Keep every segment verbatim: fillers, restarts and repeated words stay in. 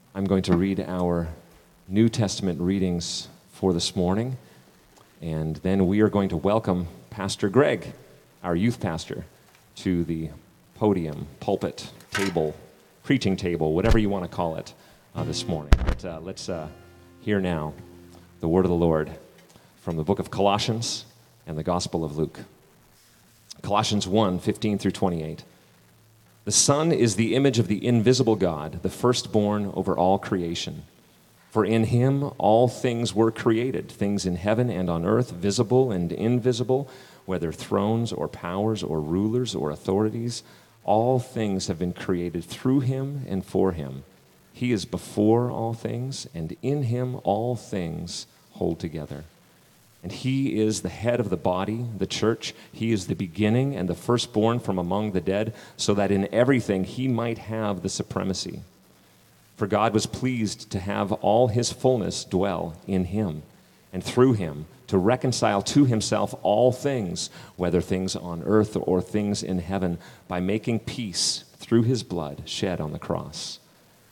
I'm going to read our New Testament readings for this morning, and then we are going to welcome Pastor Greg, our youth pastor, to the podium, pulpit, table, preaching table, whatever you want to call it uh, this morning. But uh, let's uh, hear now the word of the Lord from the book of Colossians and the Gospel of Luke. Colossians one, fifteen through twenty-eight. The Son is the image of the invisible God, the firstborn over all creation. For in him all things were created, things in heaven and on earth, visible and invisible, whether thrones or powers or rulers or authorities. All things have been created through him and for him. He is before all things, and in him all things hold together. And he is the head of the body, the church. He is the beginning and the firstborn from among the dead, so that in everything he might have the supremacy. For God was pleased to have all his fullness dwell in him, and through him to reconcile to himself all things, whether things on earth or things in heaven, by making peace through his blood shed on the cross.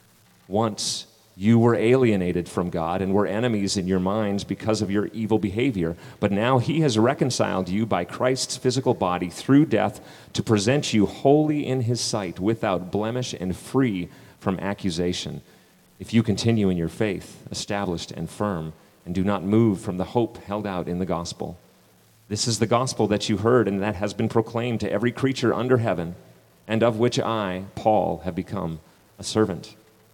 Once you were alienated from God and were enemies in your minds because of your evil behavior, but now he has reconciled you by Christ's physical body through death to present you holy in his sight, without blemish and free from accusation, if you continue in your faith, established and firm, and do not move from the hope held out in the gospel. This is the gospel that you heard and that has been proclaimed to every creature under heaven, and of which I, Paul, have become a servant.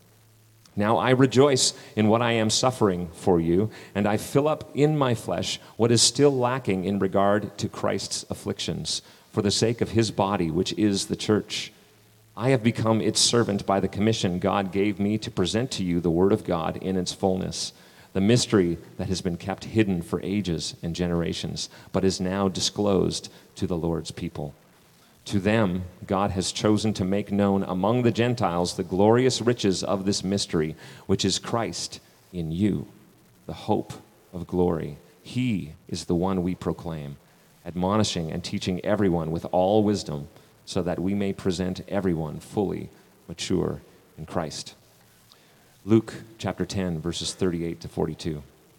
Now I rejoice in what I am suffering for you, and I fill up in my flesh what is still lacking in regard to Christ's afflictions, for the sake of his body, which is the church. I have become its servant by the commission God gave me to present to you the word of God in its fullness, the mystery that has been kept hidden for ages and generations, but is now disclosed to the Lord's people. To them, God has chosen to make known among the Gentiles the glorious riches of this mystery, which is Christ in you, the hope of glory. He is the one we proclaim, admonishing and teaching everyone with all wisdom, so that we may present everyone fully mature in Christ. Luke chapter ten, verses thirty-eight to forty-two.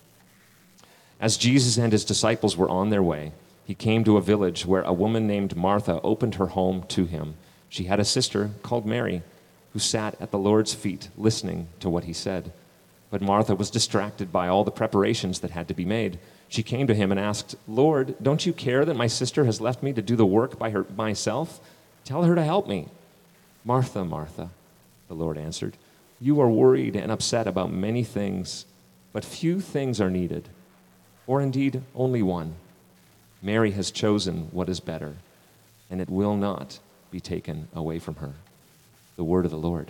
As Jesus and his disciples were on their way, he came to a village where a woman named Martha opened her home to him. She had a sister called Mary, who sat at the Lord's feet listening to what he said. But Martha was distracted by all the preparations that had to be made. She came to him and asked, "Lord, don't you care that my sister has left me to do the work by her myself? Tell her to help me." "Martha, Martha," the Lord answered, "you are worried and upset about many things, but few things are needed, or indeed only one. Mary has chosen what is better, and it will not be taken away from her." The word of the Lord.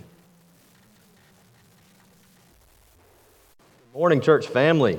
Good morning, church family.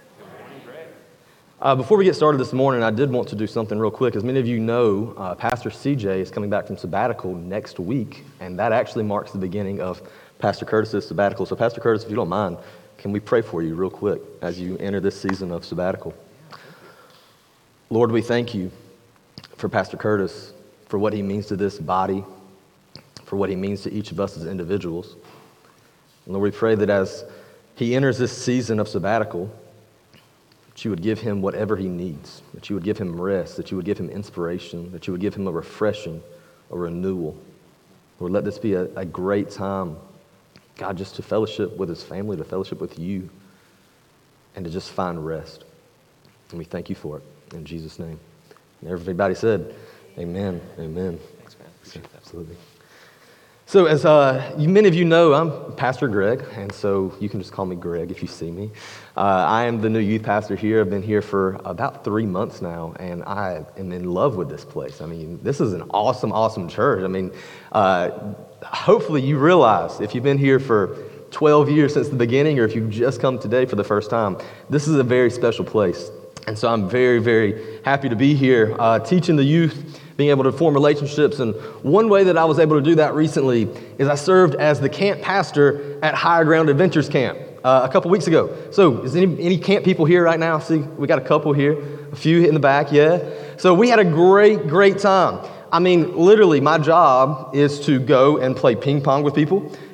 Uh, before we get started this morning, I did want to do something real quick. As many of you know, uh, Pastor C J is coming back from sabbatical next week, and that actually marks the beginning of Pastor Curtis's sabbatical. So Pastor Curtis, if you don't mind, can we pray for you real quick as you enter this season of sabbatical? Lord, we thank you for Pastor Curtis, for what he means to this body, for what he means to each of us as individuals. And Lord, we pray that as he enters this season of sabbatical, that you would give him whatever he needs, that you would give him rest, that you would give him inspiration, that you would give him a refreshing, a renewal. Lord, let this be a, a great time, God, just to fellowship with his family, to fellowship with you, and to just find rest. And we thank you for it. In Jesus' name. And everybody said, amen, amen. Thanks, man. Appreciate that. Absolutely. So as uh, you, many of you know, I'm Pastor Greg, and so you can just call me Greg if you see me. Uh, I am the new youth pastor here. I've been here for about three months now, and I am in love with this place. I mean, this is an awesome, awesome church. I mean, uh, hopefully you realize if you've been here for twelve years since the beginning, or if you've just come today for the first time, this is a very special place. And so I'm very, very happy to be here uh, teaching the youth, being able to form relationships. And one way that I was able to do that recently is I served as the camp pastor at Higher Ground Adventures Camp uh, a couple weeks ago. So is any, any camp people here right now? See, we got a couple here, a few in the back, yeah. So we had a great, great time. I mean, literally, my job is to go and play ping pong with people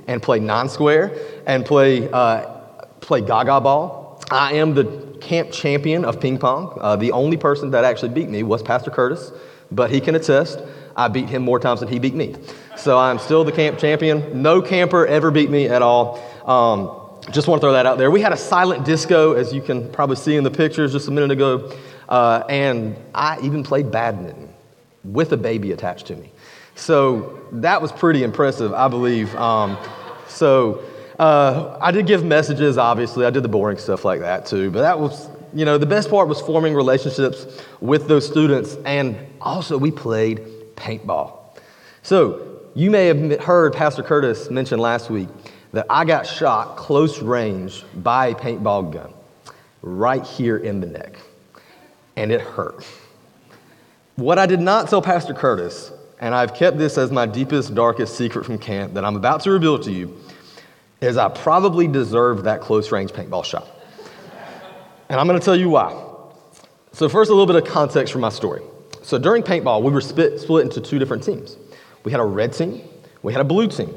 and play non-square and play, uh, play gaga ball. I am the camp champion of ping pong. Uh, the only person that actually beat me was Pastor Curtis, but he can attest I beat him more times than he beat me. So I'm still the camp champion. No camper ever beat me at all. Um, just want to throw that out there. We had a silent disco, as you can probably see in the pictures just a minute ago, uh, and I even played badminton with a baby attached to me. So that was pretty impressive, I believe. Um, so uh, I did give messages, obviously. I did the boring stuff like that too. But that was, you know, the best part was forming relationships with those students. And also we played paintball. So you may have heard Pastor Curtis mention last week that I got shot close range by a paintball gun right here in the neck. And it hurt. What I did not tell Pastor Curtis, and I've kept this as my deepest, darkest secret from camp that I'm about to reveal to you, is I probably deserved that close-range paintball shot. And I'm going to tell you why. So first, a little bit of context for my story. So during paintball, we were split, split into two different teams. We had a red team, we had a blue team.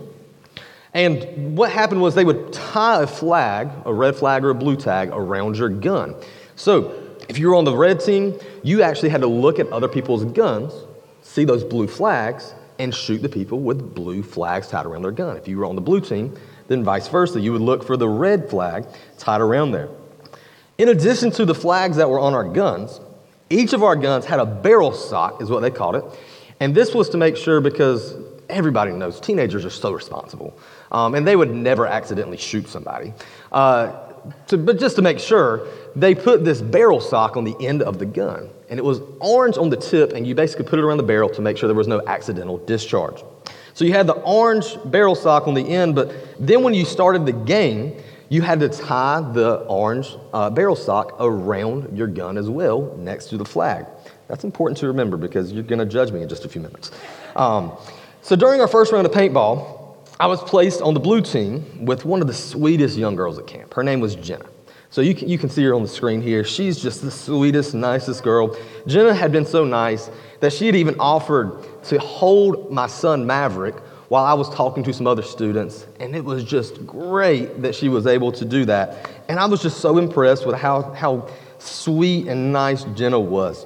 And what happened was they would tie a flag, a red flag or a blue tag, around your gun. So if you were on the red team, you actually had to look at other people's guns, see those blue flags, and shoot the people with blue flags tied around their gun. If you were on the blue team, then vice versa. You would look for the red flag tied around there. In addition to the flags that were on our guns, each of our guns had a barrel sock, is what they called it. And this was to make sure, because everybody knows teenagers are so responsible, um, and they would never accidentally shoot somebody. Uh, to, but just to make sure, they put this barrel sock on the end of the gun. And it was orange on the tip, and you basically put it around the barrel to make sure there was no accidental discharge. So you had the orange barrel sock on the end, but then when you started the game, you had to tie the orange uh, barrel sock around your gun as well, next to the flag. That's important to remember because you're going to judge me in just a few minutes. Um, so during our first round of paintball, I was placed on the blue team with one of the sweetest young girls at camp. Her name was Jenna. So you can, you can see her on the screen here. She's just the sweetest, nicest girl. Jenna had been so nice that she had even offered to hold my son Maverick while I was talking to some other students. And it was just great that she was able to do that. And I was just so impressed with how, how sweet and nice Jenna was.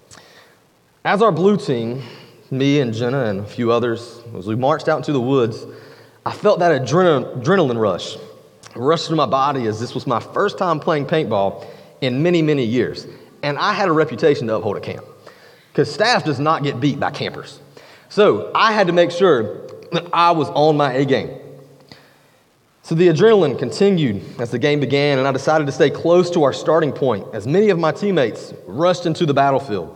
As our blue team, me and Jenna and a few others, as we marched out into the woods, I felt that adrenal, adrenaline rush. rushed through my body as this was my first time playing paintball in many, many years. And I had a reputation to uphold at camp because staff does not get beat by campers. So I had to make sure that I was on my A game. So the adrenaline continued as the game began, and I decided to stay close to our starting point as many of my teammates rushed into the battlefield.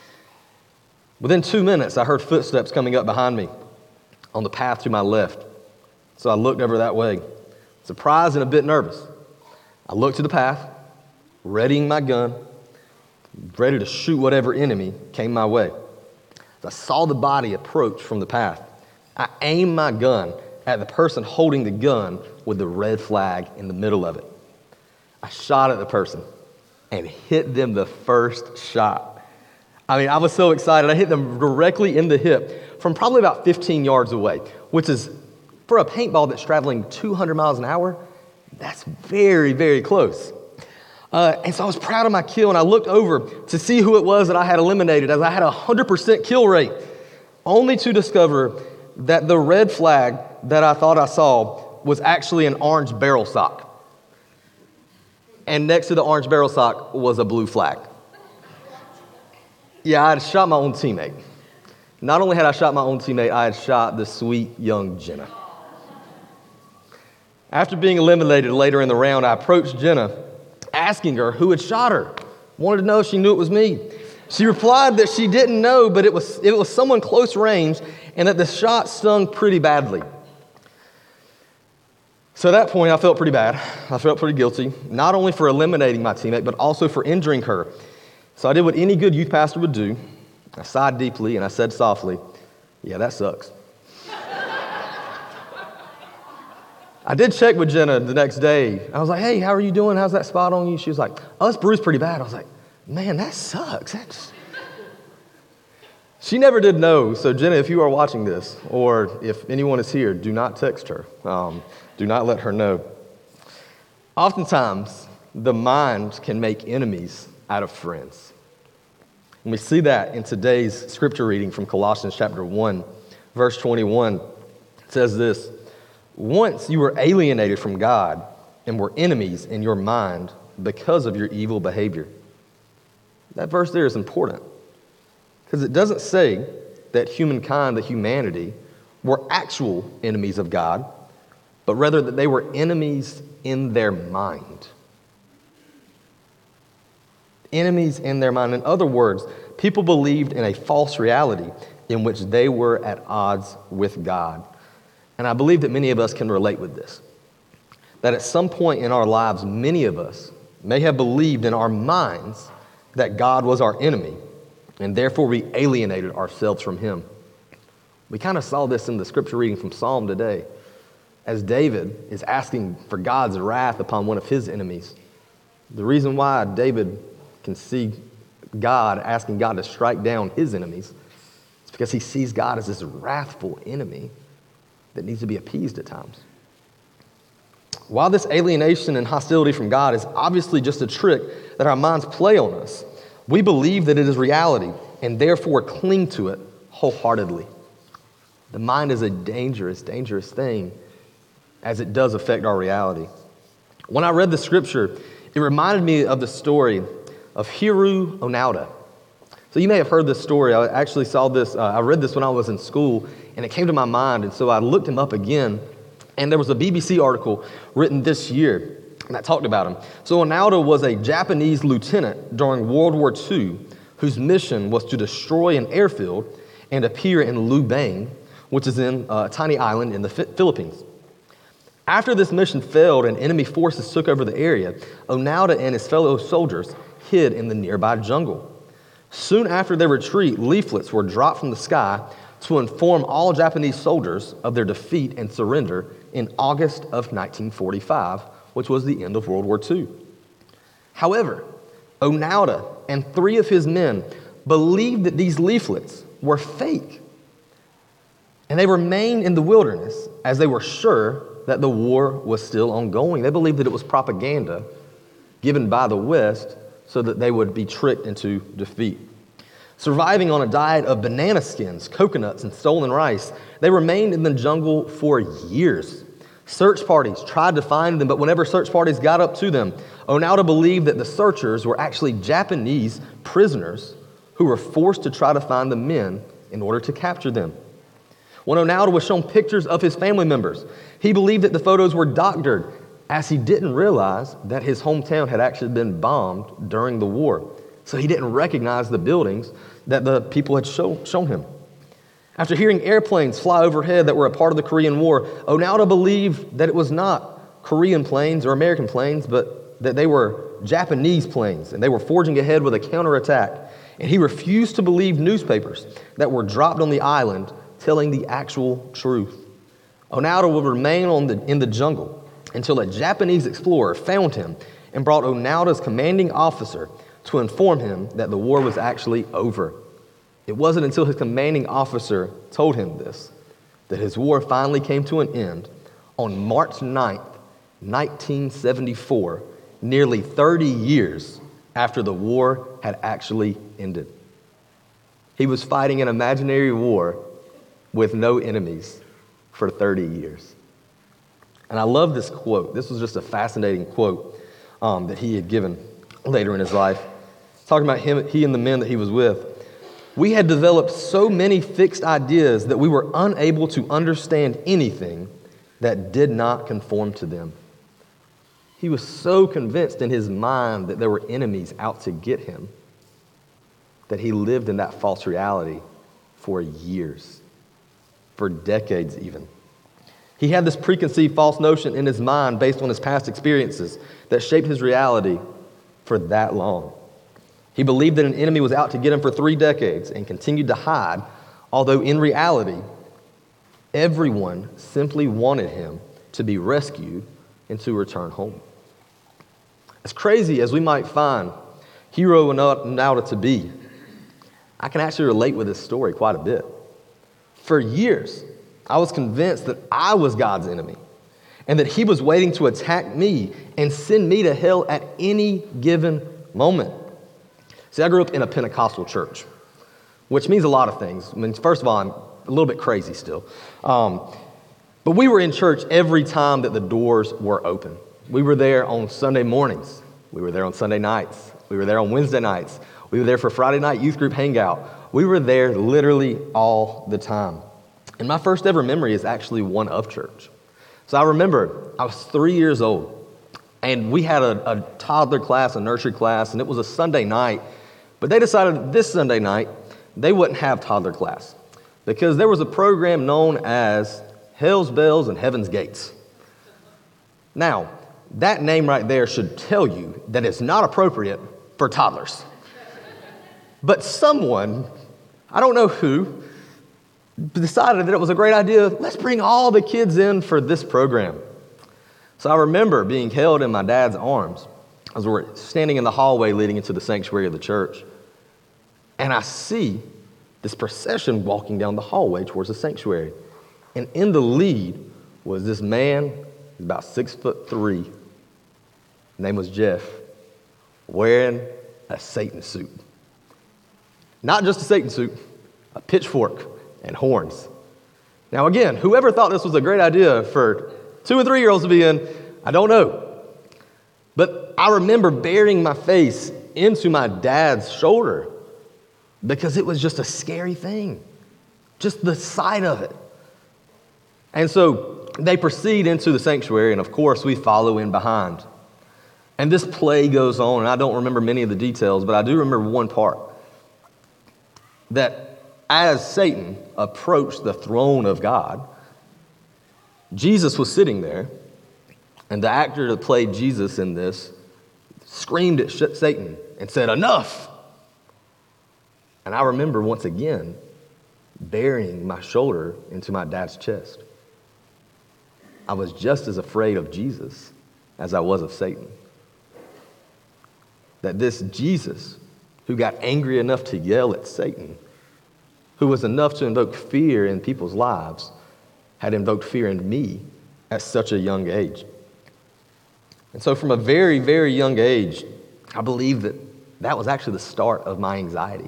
Within two minutes, I heard footsteps coming up behind me on the path to my left. So I looked over that way, surprised and a bit nervous. I looked to the path, readying my gun, ready to shoot whatever enemy came my way. As I saw the body approach from the path, I aimed my gun at the person holding the gun with the red flag in the middle of it. I shot at the person and hit them the first shot. I mean, I was so excited. I hit them directly in the hip from probably about fifteen yards away, which is, for a paintball that's traveling two hundred miles an hour, that's very, very close. Uh, and so I was proud of my kill, and I looked over to see who it was that I had eliminated, as I had a one hundred percent kill rate, only to discover that the red flag that I thought I saw was actually an orange barrel sock. And next to the orange barrel sock was a blue flag. Yeah, I had shot my own teammate. Not only had I shot my own teammate, I had shot the sweet young Jenna. After being eliminated later in the round, I approached Jenna, asking her who had shot her. Wanted to know if she knew it was me. She replied that she didn't know, but it was, it was someone close range and that the shot stung pretty badly. So at that point, I felt pretty bad. I felt pretty guilty, not only for eliminating my teammate, but also for injuring her. So I did what any good youth pastor would do. I sighed deeply and I said softly, "Yeah, that sucks." I did check with Jenna the next day. I was like, "Hey, how are you doing? How's that spot on you?" She was like, "Oh, it's bruised pretty bad." I was like, "Man, that sucks." That's... She never did know, so Jenna, if you are watching this, or if anyone is here, do not text her. Um, do not let her know. Oftentimes, the mind can make enemies out of friends. And we see that in today's scripture reading from Colossians chapter one, verse twenty-one. It says this, "Once you were alienated from God and were enemies in your mind because of your evil behavior." That verse there is important because it doesn't say that humankind, that humanity, were actual enemies of God, but rather that they were enemies in their mind. Enemies in their mind. In other words, people believed in a false reality in which they were at odds with God. And I believe that many of us can relate with this. That at some point in our lives, many of us may have believed in our minds that God was our enemy, and therefore we alienated ourselves from him. We kind of saw this in the scripture reading from Psalm today, as David is asking for God's wrath upon one of his enemies. The reason why David can see God asking God to strike down his enemies is because he sees God as this wrathful enemy that needs to be appeased at times. While this alienation and hostility from God is obviously just a trick that our minds play on us, we believe that it is reality and therefore cling to it wholeheartedly. The mind is a dangerous, dangerous thing as it does affect our reality. When I read the scripture, it reminded me of the story of Hiroo Onoda. So you may have heard this story. I actually saw this, uh, I read this when I was in school, and it came to my mind, and so I looked him up again, and there was a B B C article written this year that talked about him. So Onoda was a Japanese lieutenant during World War Two whose mission was to destroy an airfield and appear in Lubang, which is in a tiny island in the Philippines. After this mission failed and enemy forces took over the area, Onoda and his fellow soldiers hid in the nearby jungle. Soon after their retreat, leaflets were dropped from the sky to inform all Japanese soldiers of their defeat and surrender in August of nineteen forty-five, which was the end of World War Two. However, Onoda and three of his men believed that these leaflets were fake, and they remained in the wilderness as they were sure that the war was still ongoing. They believed that it was propaganda given by the West so that they would be tricked into defeat. Surviving on a diet of banana skins, coconuts, and stolen rice, they remained in the jungle for years. Search parties tried to find them, but whenever search parties got up to them, Onoda believed that the searchers were actually Japanese prisoners who were forced to try to find the men in order to capture them. When Onoda was shown pictures of his family members, he believed that the photos were doctored, as he didn't realize that his hometown had actually been bombed during the war. So he didn't recognize the buildings that the people had show, shown him. After hearing airplanes fly overhead that were a part of the Korean War, Onoda believed that it was not Korean planes or American planes, but that they were Japanese planes, and they were forging ahead with a counterattack. And he refused to believe newspapers that were dropped on the island telling the actual truth. Onoda would remain on the, in the jungle until a Japanese explorer found him and brought Onoda's commanding officer to inform him that the war was actually over. It wasn't until his commanding officer told him this that his war finally came to an end on March ninth, nineteen seventy-four, nearly thirty years after the war had actually ended. He was fighting an imaginary war with no enemies for thirty years. And I love this quote. This was just a fascinating quote um, that he had given later in his life. Talking about him, he and the men that he was with. We had developed so many fixed ideas that we were unable to understand anything that did not conform to them. He was so convinced in his mind that there were enemies out to get him that he lived in that false reality for years, for decades even. He had this preconceived false notion in his mind based on his past experiences that shaped his reality for that long. He believed that an enemy was out to get him for three decades and continued to hide, although in reality, everyone simply wanted him to be rescued and to return home. As crazy as we might find Hiroo Onoda to be, I can actually relate with this story quite a bit. For years, I was convinced that I was God's enemy and that he was waiting to attack me and send me to hell at any given moment. See, I grew up in a Pentecostal church, which means a lot of things. I mean, first of all, I'm a little bit crazy still. Um, but we were in church every time that the doors were open. We were there on Sunday mornings. We were there on Sunday nights. We were there on Wednesday nights. We were there for Friday night youth group hangout. We were there literally all the time. And my first ever memory is actually one of church. So I remember I was three years old, and we had a, a toddler class, a nursery class, and it was a Sunday night. But they decided this Sunday night they wouldn't have toddler class because there was a program known as Hell's Bells and Heaven's Gates. Now, that name right there should tell you that it's not appropriate for toddlers. But someone, I don't know who, decided that it was a great idea. Let's bring all the kids in for this program. So I remember being held in my dad's arms as we're standing in the hallway leading into the sanctuary of the church. And I see this procession walking down the hallway towards the sanctuary. And in the lead was this man, about six foot three. His name was Jeff, wearing a Satan suit. Not just a Satan suit, a pitchfork and horns. Now again, whoever thought this was a great idea for two and three-year-olds to be in, I don't know. But I remember burying my face into my dad's shoulder because it was just a scary thing, just the sight of it. And so they proceed into the sanctuary, and of course we follow in behind. And this play goes on, and I don't remember many of the details, but I do remember one part. That as Satan approached the throne of God, Jesus was sitting there, and the actor that played Jesus in this screamed at Satan and said, "Enough!" And I remember once again burying my shoulder into my dad's chest. I was just as afraid of Jesus as I was of Satan. That this Jesus, who got angry enough to yell at Satan, who was enough to invoke fear in people's lives, had invoked fear in me at such a young age. And so from a very, very young age, I believe that that was actually the start of my anxiety.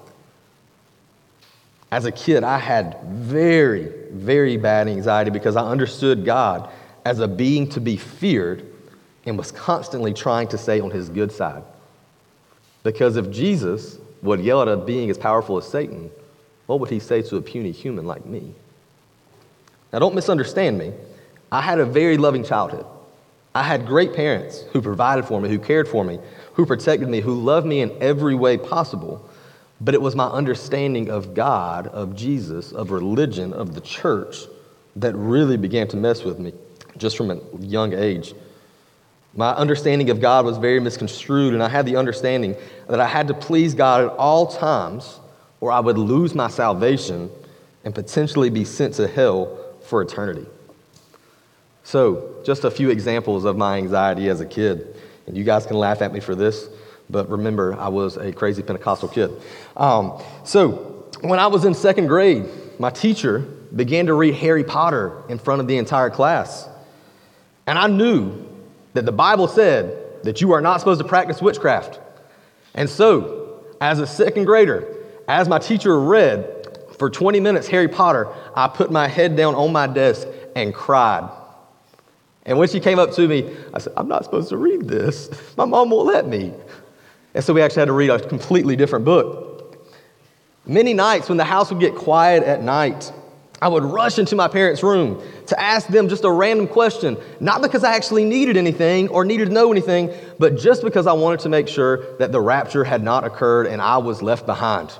As a kid, I had very, very bad anxiety because I understood God as a being to be feared and was constantly trying to stay on his good side. Because if Jesus would yell at a being as powerful as Satan, what would he say to a puny human like me? Now, don't misunderstand me. I had a very loving childhood. I had great parents who provided for me, who cared for me, who protected me, who loved me in every way possible. But it was my understanding of God, of Jesus, of religion, of the church that really began to mess with me just from a young age. My understanding of God was very misconstrued, and I had the understanding that I had to please God at all times or I would lose my salvation and potentially be sent to hell for eternity. So, just a few examples of my anxiety as a kid. And you guys can laugh at me for this, but remember, I was a crazy Pentecostal kid. Um, so, when I was in second grade, my teacher began to read Harry Potter in front of the entire class. And I knew that the Bible said that you are not supposed to practice witchcraft. And so, as a second grader, as my teacher read for twenty minutes Harry Potter, I put my head down on my desk and cried. And when she came up to me, I said, "I'm not supposed to read this. My mom won't let me." And so we actually had to read a completely different book. Many nights when the house would get quiet at night, I would rush into my parents' room to ask them just a random question, not because I actually needed anything or needed to know anything, but just because I wanted to make sure that the rapture had not occurred and I was left behind.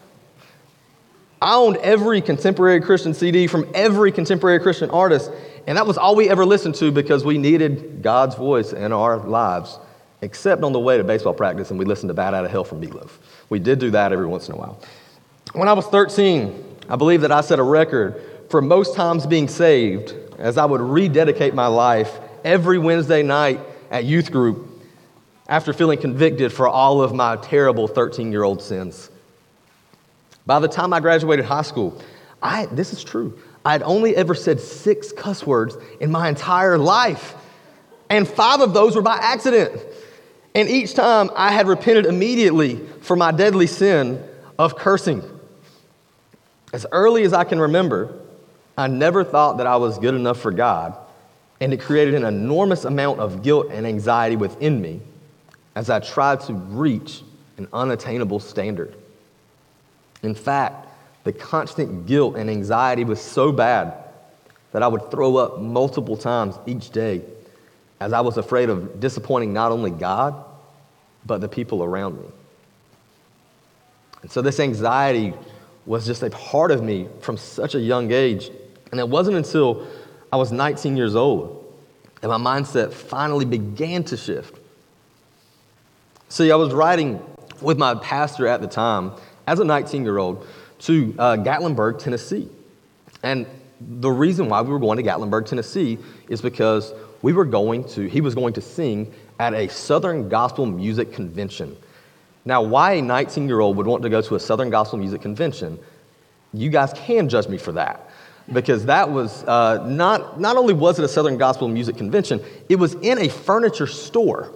I owned every contemporary Christian C D from every contemporary Christian artist, and that was all we ever listened to because we needed God's voice in our lives, except on the way to baseball practice, and we listened to Bat Out of Hell from Meatloaf. We did do that every once in a while. When I was thirteen, I believe that I set a record for most times being saved as I would rededicate my life every Wednesday night at youth group after feeling convicted for all of my terrible thirteen-year-old sins. By the time I graduated high school, I, this is true, I had only ever said six cuss words in my entire life. And five of those were by accident. And each time I had repented immediately for my deadly sin of cursing. As early as I can remember, I never thought that I was good enough for God, and it created an enormous amount of guilt and anxiety within me as I tried to reach an unattainable standard. In fact, the constant guilt and anxiety was so bad that I would throw up multiple times each day as I was afraid of disappointing not only God, but the people around me. And so this anxiety was just a part of me from such a young age. And it wasn't until I was nineteen years old that my mindset finally began to shift. See, I was riding with my pastor at the time as a nineteen-year-old to uh, Gatlinburg, Tennessee. And the reason why we were going to Gatlinburg, Tennessee is because we were going to, he was going to sing at a Southern Gospel Music Convention. Now, why a nineteen-year-old would want to go to a Southern Gospel Music Convention, you guys can judge me for that. Because that was, uh, not, not only was it a Southern Gospel Music Convention, it was in a furniture store.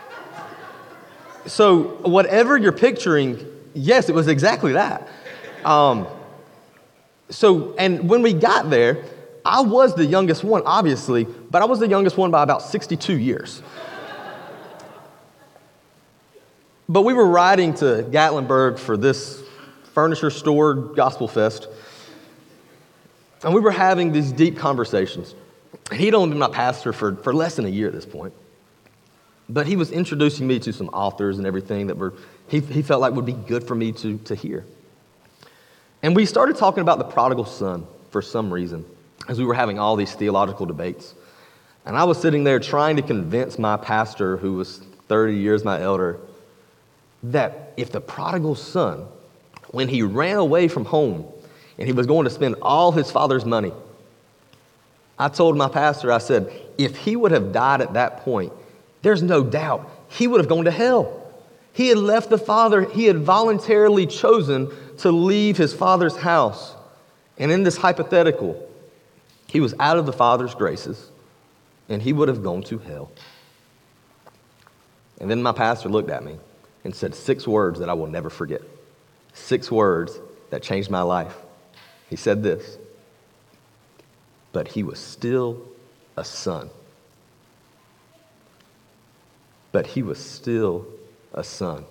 So whatever you're picturing, yes, it was exactly that. Um, so, and when we got there, I was the youngest one, obviously, but I was the youngest one by about sixty-two years. But we were riding to Gatlinburg for this furniture store gospel fest, and we were having these deep conversations. And he'd only been my pastor for, for less than a year at this point. But he was introducing me to some authors and everything that were he, he felt like would be good for me to, to hear. And we started talking about the prodigal son for some reason, as we were having all these theological debates. And I was sitting there trying to convince my pastor, who was thirty years my elder, that if the prodigal son, when he ran away from home and he was going to spend all his father's money, I told my pastor, I said, if he would have died at that point, there's no doubt he would have gone to hell. He had left the father, he had voluntarily chosen to leave his father's house. And in this hypothetical, he was out of the father's graces and he would have gone to hell. And then my pastor looked at me and said six words that I will never forget. Six words that changed my life. He said this, but he was still a son. But he was still a son.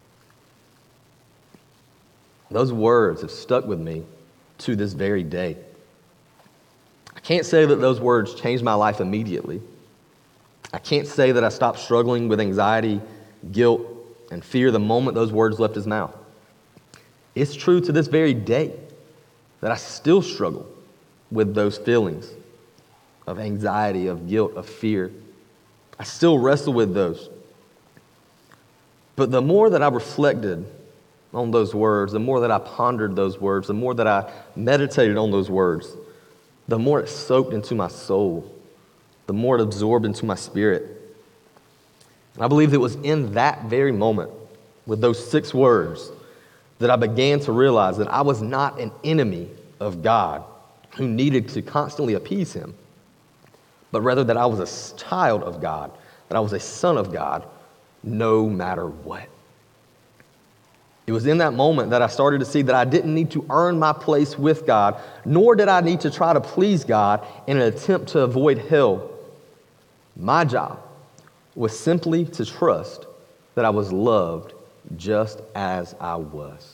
Those words have stuck with me to this very day. I can't say that those words changed my life immediately. I can't say that I stopped struggling with anxiety, guilt, and fear the moment those words left his mouth. It's true to this very day that I still struggle with those feelings of anxiety, of guilt, of fear. I still wrestle with those. But the more that I reflected on those words, the more that I pondered those words, the more that I meditated on those words, the more it soaked into my soul, the more it absorbed into my spirit. I believe it was in that very moment, with those six words, that I began to realize that I was not an enemy of God who needed to constantly appease him, but rather that I was a child of God, that I was a son of God, no matter what. It was in that moment that I started to see that I didn't need to earn my place with God, nor did I need to try to please God in an attempt to avoid hell. My job was simply to trust that I was loved just as I was.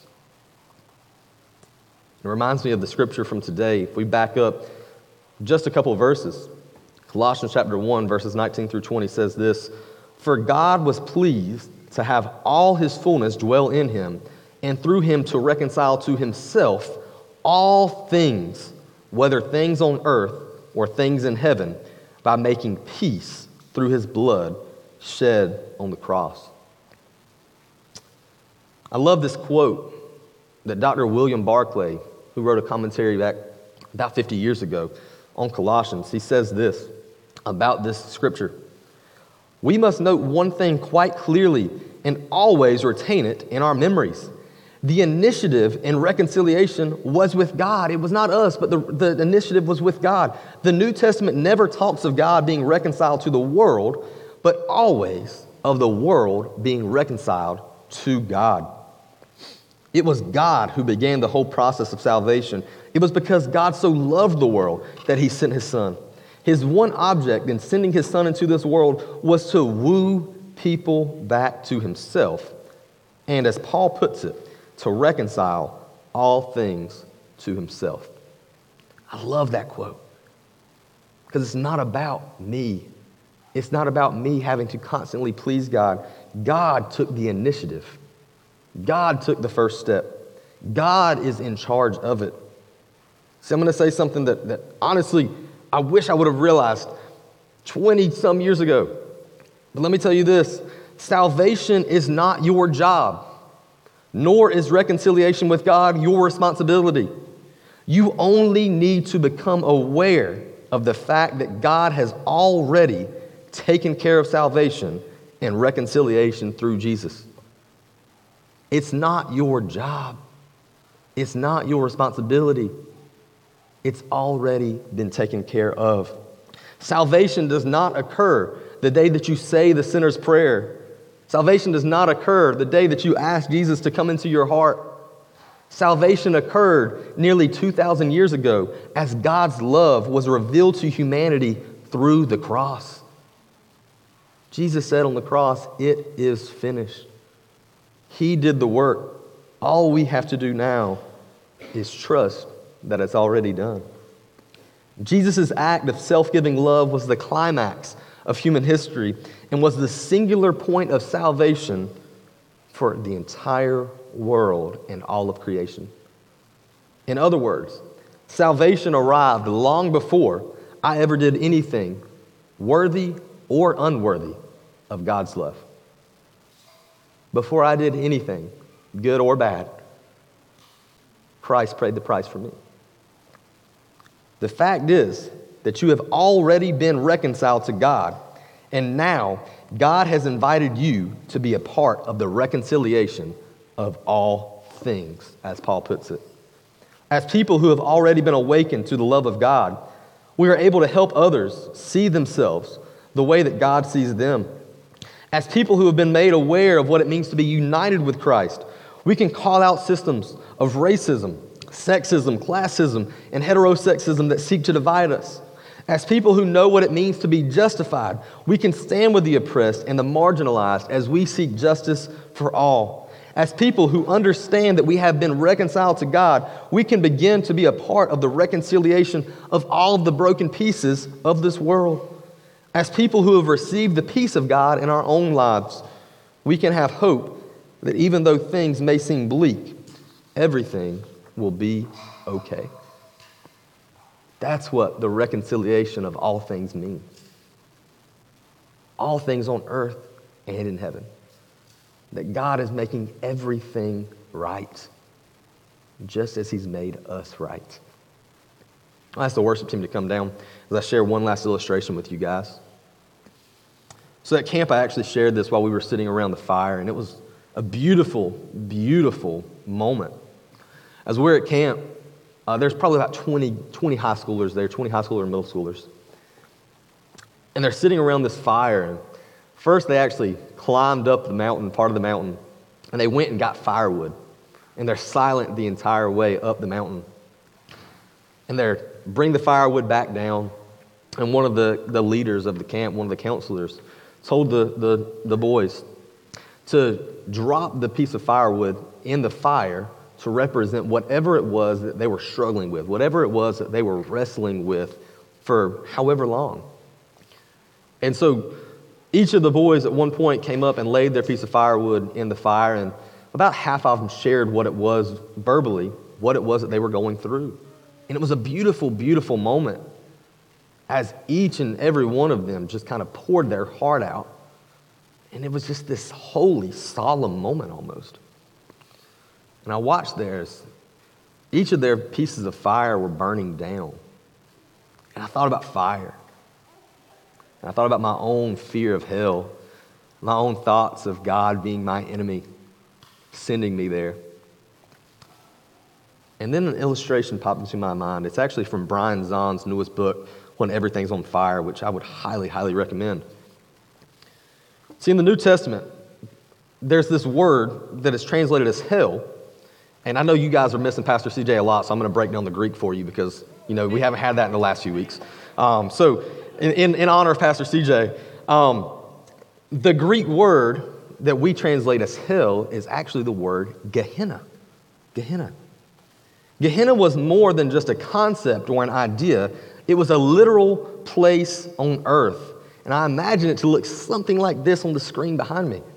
It reminds me of the scripture from today. If we back up just a couple of verses, Colossians chapter one, verses nineteen through twenty says this, for God was pleased to have all his fullness dwell in him, and through him to reconcile to himself all things, whether things on earth or things in heaven, by making peace through his blood shed on the cross. I love this quote that Doctor William Barclay, who wrote a commentary back about fifty years ago on Colossians, he says this about this scripture. We must note one thing quite clearly and always retain it in our memories. The initiative in reconciliation was with God. It was not us, but the, the initiative was with God. The New Testament never talks of God being reconciled to the world, but always of the world being reconciled to God. It was God who began the whole process of salvation. It was because God so loved the world that he sent his son. His one object in sending his son into this world was to woo people back to himself. And as Paul puts it, to reconcile all things to himself. I love that quote because it's not about me. It's not about me having to constantly please God. God took the initiative. God took the first step. God is in charge of it. See, I'm going to say something that, that honestly, I wish I would have realized twenty some years ago. But let me tell you this, salvation is not your job. Nor is reconciliation with God your responsibility. You only need to become aware of the fact that God has already taken care of salvation and reconciliation through Jesus. It's not your job. It's not your responsibility. It's already been taken care of. Salvation does not occur the day that you say the sinner's prayer. Salvation does not occur the day that you ask Jesus to come into your heart. Salvation occurred nearly two thousand years ago as God's love was revealed to humanity through the cross. Jesus said on the cross, "It is finished." He did the work. All we have to do now is trust that it's already done. Jesus' act of self-giving love was the climax of human history and was the singular point of salvation for the entire world and all of creation. In other words, salvation arrived long before I ever did anything worthy or unworthy of God's love. Before I did anything, good or bad, Christ paid the price for me. The fact is that you have already been reconciled to God, and now God has invited you to be a part of the reconciliation of all things, as Paul puts it. As people who have already been awakened to the love of God, we are able to help others see themselves the way that God sees them. As people who have been made aware of what it means to be united with Christ, we can call out systems of racism, sexism, classism, and heterosexism that seek to divide us. As people who know what it means to be justified, we can stand with the oppressed and the marginalized as we seek justice for all. As people who understand that we have been reconciled to God, we can begin to be a part of the reconciliation of all of the broken pieces of this world. As people who have received the peace of God in our own lives, we can have hope that even though things may seem bleak, everything will be okay. That's what the reconciliation of all things means. All things on earth and in heaven. That God is making everything right, just as he's made us right. I'll ask the worship team to come down as I share one last illustration with you guys. So at camp, I actually shared this while we were sitting around the fire, and it was a beautiful, beautiful moment. As we're at camp, uh, there's probably about twenty, twenty high schoolers there, twenty high schooler and middle schoolers. And they're sitting around this fire, and first they actually climbed up the mountain, part of the mountain, and they went and got firewood. And they're silent the entire way up the mountain. And they bring the firewood back down, and one of the, the leaders of the camp, one of the counselors, told the, the, the boys to drop the piece of firewood in the fire to represent whatever it was that they were struggling with, whatever it was that they were wrestling with for however long. And so each of the boys at one point came up and laid their piece of firewood in the fire, and about half of them shared what it was verbally, what it was that they were going through. And it was a beautiful, beautiful moment as each and every one of them just kind of poured their heart out. And it was just this holy, solemn moment almost. And I watched theirs. Each of their pieces of fire were burning down. And I thought about fire. And I thought about my own fear of hell, my own thoughts of God being my enemy, sending me there. And then an illustration popped into my mind. It's actually from Brian Zahn's newest book, When Everything's on Fire, which I would highly, highly recommend. See, in the New Testament, there's this word that is translated as hell. And I know you guys are missing Pastor C J a lot, so I'm going to break down the Greek for you because, you know, we haven't had that in the last few weeks. Um, so in, in, in honor of Pastor C J, um, the Greek word that we translate as hell is actually the word Gehenna. Gehenna. Gehenna was more than just a concept or an idea. It was a literal place on earth. And I imagine it to look something like this on the screen behind me.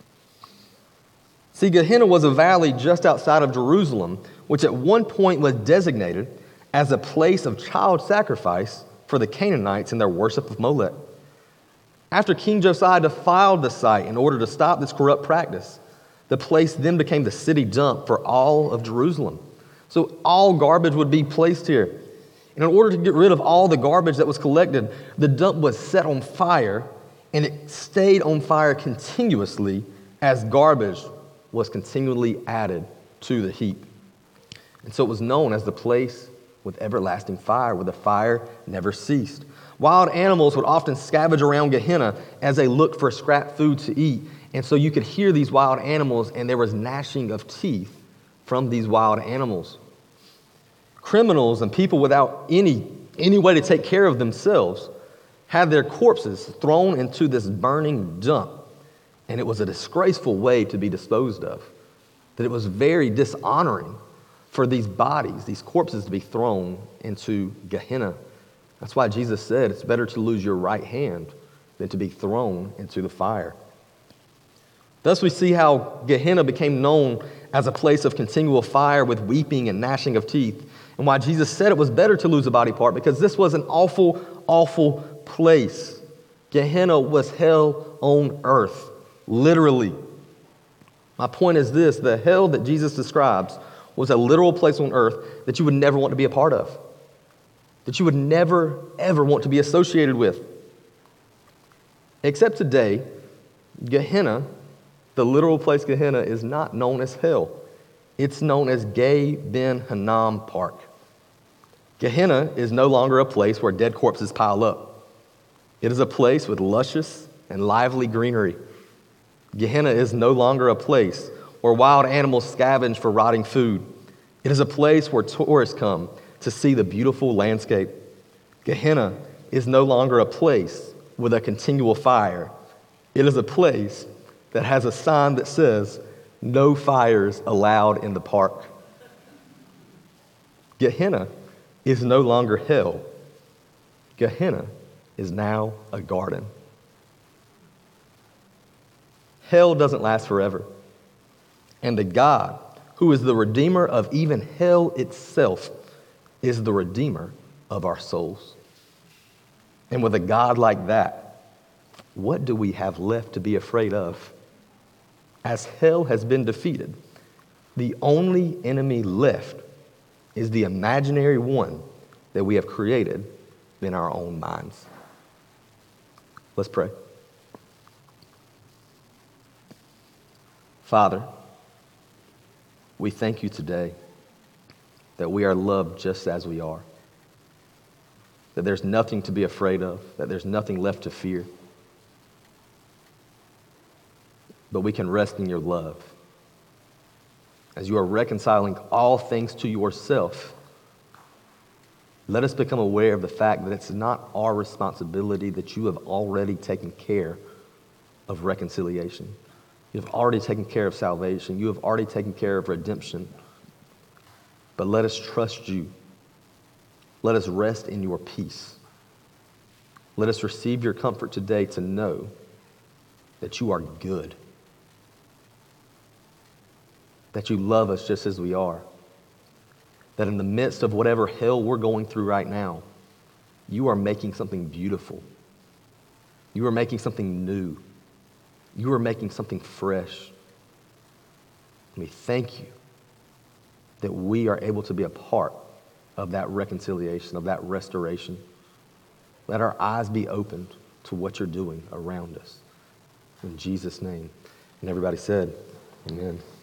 See, Gehenna was a valley just outside of Jerusalem, which at one point was designated as a place of child sacrifice for the Canaanites in their worship of Molech. After King Josiah defiled the site in order to stop this corrupt practice, the place then became the city dump for all of Jerusalem. So all garbage would be placed here. And in order to get rid of all the garbage that was collected, the dump was set on fire, and it stayed on fire continuously as garbage was continually added to the heap. And so it was known as the place with everlasting fire, where the fire never ceased. Wild animals would often scavenge around Gehenna as they looked for scrap food to eat. And so you could hear these wild animals, and there was gnashing of teeth from these wild animals. Criminals and people without any, any way to take care of themselves had their corpses thrown into this burning dump. And it was a disgraceful way to be disposed of. That it was very dishonoring for these bodies, these corpses, to be thrown into Gehenna. That's why Jesus said it's better to lose your right hand than to be thrown into the fire. Thus we see how Gehenna became known as a place of continual fire with weeping and gnashing of teeth, and why Jesus said it was better to lose a body part, because this was an awful, awful place. Gehenna was hell on earth, literally. My point is this: the hell that Jesus describes was a literal place on earth that you would never want to be a part of, that you would never, ever want to be associated with. Except today, Gehenna, the literal place Gehenna, is not known as hell. It's known as Gay Ben Hinnom Park. Gehenna is no longer a place where dead corpses pile up. It is a place with luscious and lively greenery. Gehenna is no longer a place where wild animals scavenge for rotting food. It is a place where tourists come to see the beautiful landscape. Gehenna is no longer a place with a continual fire. It is a place that has a sign that says, "No fires allowed in the park." Gehenna is no longer hell. Gehenna is now a garden. Hell doesn't last forever. And the God who is the Redeemer of even hell itself is the Redeemer of our souls. And with a God like that, what do we have left to be afraid of? As hell has been defeated, the only enemy left is the imaginary one that we have created in our own minds. Let's pray. Father, we thank you today that we are loved just as we are, that there's nothing to be afraid of, that there's nothing left to fear, but we can rest in your love. As you are reconciling all things to yourself, let us become aware of the fact that it's not our responsibility, that you have already taken care of reconciliation. You have already taken care of salvation. You have already taken care of redemption. But let us trust you. Let us rest in your peace. Let us receive your comfort today to know that you are good, that you love us just as we are, that in the midst of whatever hell we're going through right now, you are making something beautiful. You are making something new. You are making something fresh. And we thank you that we are able to be a part of that reconciliation, of that restoration. Let our eyes be opened to what you're doing around us. In Jesus' name. And everybody said, amen.